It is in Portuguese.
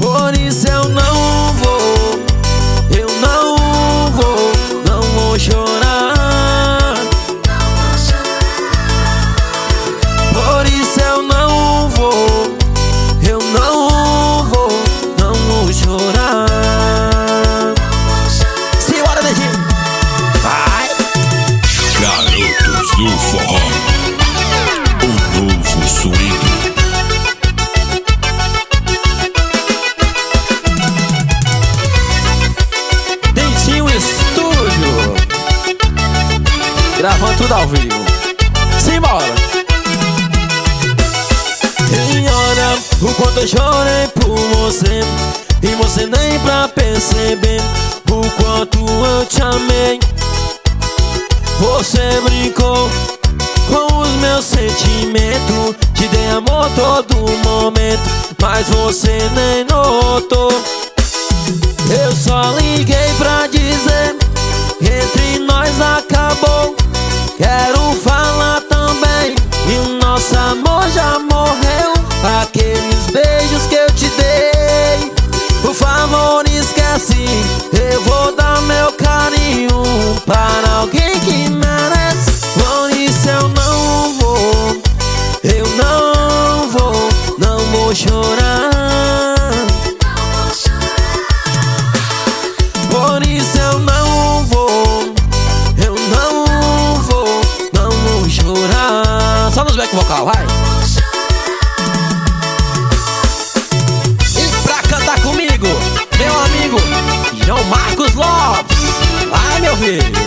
Por isso eu não vou, não vou chorar. Por isso eu não vou, não vou chorar. Simbora, Netinho! Vai! Garotos do Forró, o novo swing. Dentinho Estúdio, gravando tudo ao vivo. Simbora! E olha o quanto eu chorei por você, e você nem pra perceber o quanto eu te amei. Você brincou com os meus sentimentos, te dei amor todo momento, mas você nem notou. Eu só liguei pra dizer, entre nós acabou. Quero falar também, e o nosso amor já morreu. Aqueles beijos que eu te dei, por favor esquece. Eu vou dar meu carinho para alguém que merece. Por isso eu não vou, não vou chorar. Por isso eu não vou, não vou chorar. Só nos back vocal, vai! E pra cantar comigo, meu amigo João Marcos Lopes. Vai, meu filho!